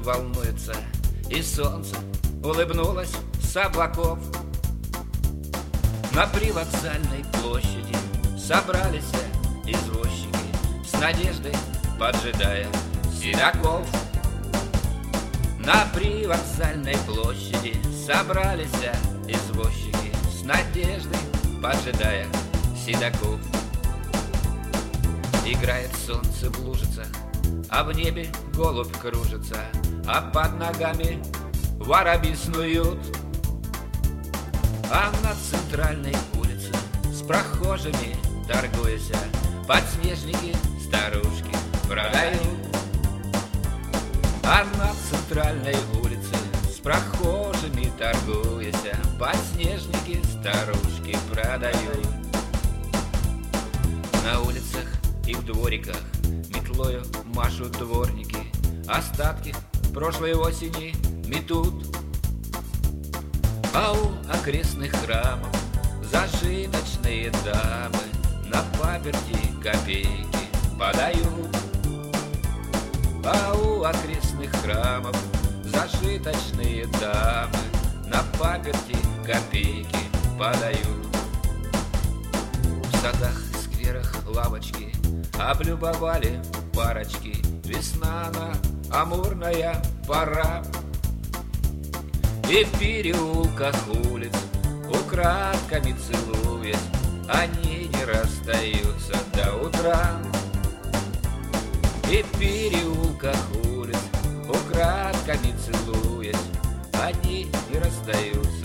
волнуется, и солнце улыбнулось с облаков. На привокзальной площади собрались извозчики, с надеждой поджидая седаков. На привокзальной площади собрались извозчики, с надеждой поджидая седаков. Играет солнце в лужицах, а в небе голубь кружится, а под ногами воробьи снуют. А на центральной улице с прохожими торгуясь, подснежники старушки продают. А на центральной улице с прохожими торгуясь, подснежники старушки продают. На улицах и в двориках метлою машут дворники, остатки прошлой осени метут. А у окрестных храмов зажиточные дамы на паперти копейки подают. А у окрестных храмов зажиточные дамы на паперти копейки подают. В садах и скверах лавочки облюбовали парочки, весна она, амурная пора. И в переулках улиц, украдками целуясь, они не расстаются до утра. И в переулках улиц, украдками целуясь, они не расстаются